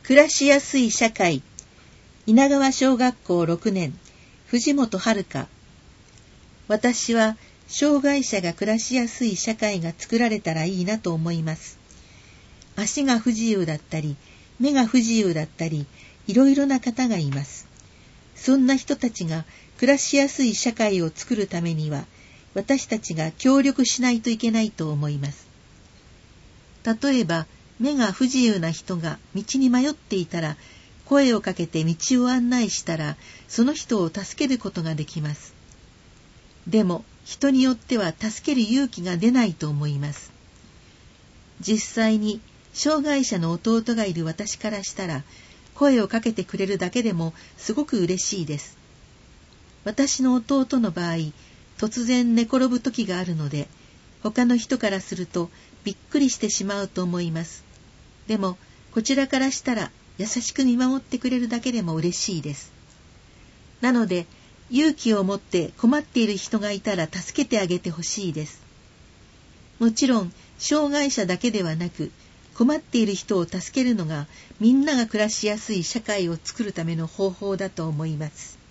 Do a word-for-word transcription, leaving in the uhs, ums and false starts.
暮らしやすい社会。稲川小学校ろくねん、藤本遥。私は障害者が暮らしやすい社会が作られたらいいなと思います。足が不自由だったり、目が不自由だったり、いろいろな方がいます。そんな人たちが暮らしやすい社会を作るためには、私たちが協力しないといけないと思います。例えば、目が不自由な人が道に迷っていたら、声をかけて道を案内したら、その人を助けることができます。でも、人によっては助ける勇気が出ないと思います。実際に、障害者の弟がいる私からしたら、声をかけてくれるだけでもすごく嬉しいです。私の弟の場合、突然寝転ぶ時があるので、他の人からするとびっくりしてしまうと思います。でも、こちらからしたら優しく見守ってくれるだけでも嬉しいです。なので、勇気を持って困っている人がいたら助けてあげてほしいです。もちろん、障害者だけではなく、困っている人を助けるのがみんなが暮らしやすい社会を作るための方法だと思います。